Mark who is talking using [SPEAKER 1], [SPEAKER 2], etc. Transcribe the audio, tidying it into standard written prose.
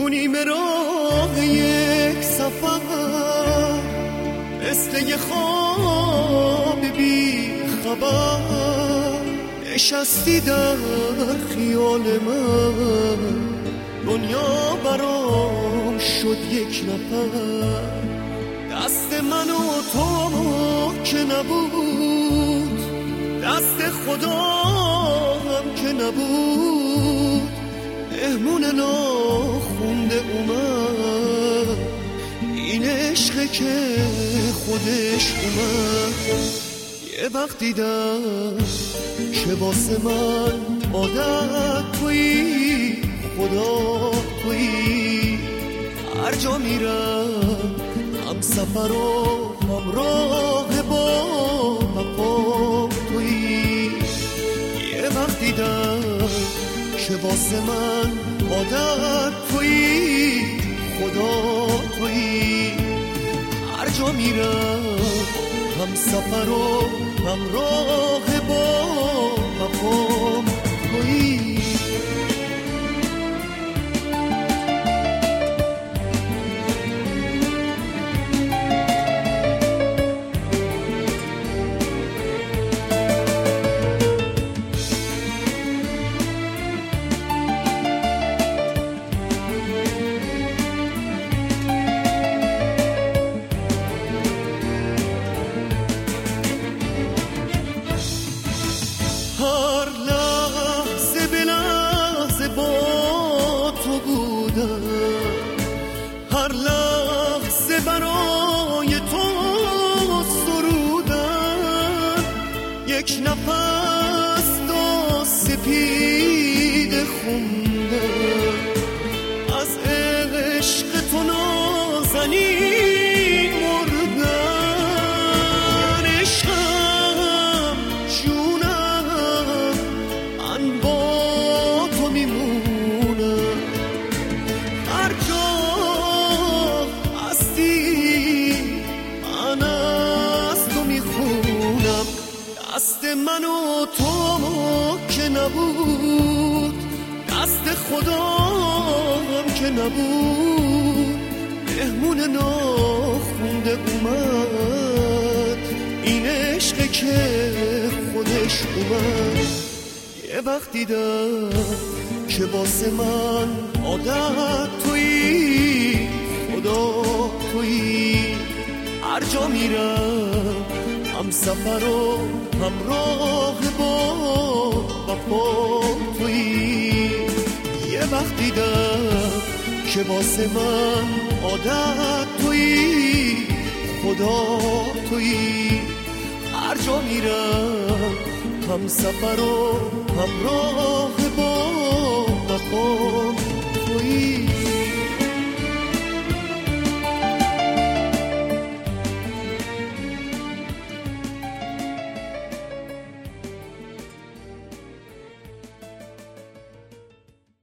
[SPEAKER 1] تو نیمه راه یک سفر مثل یه خواب بی خبر نشستی در خیال من، دنیا برام شد یک نفر. دست من و تو که نبود، دست خدا هم که نبود، مهمون ناخونده اومد، این عشقه که خودش اومد. یه وقت دیدم که واسه من عادت تویی، خدا تویی، هر جا میرم هم سفر و همراه با وفا تویی. یه وقت دیدم که واسه من عادت تویی، خدا تویی، هر جا میرم هم سفر و همراه با وفا تویی. هر لحظه به لحظه با تو بودم، هر لحظه برای تو سرودم. یک نفس تا سپید خوندم، از عشق تو نازنین مردن. عشقم جونم من با تو میمونم، هر جا هستی من از تو میخونم. دست من و تو که نبود، دست خدا هم که نبود، مهمون ناخونده اومد، این عشقه که خودش اومد. یه وقت دیدم که واسه من عادت تویی، خدا تویی، هر جا میرم هم سفر و همراه با وفا تویی. یه وقت دیدم که واسه من عادت تویی، خدا تویی، هر جا میرم هم سفر و همراه با وفا تویی.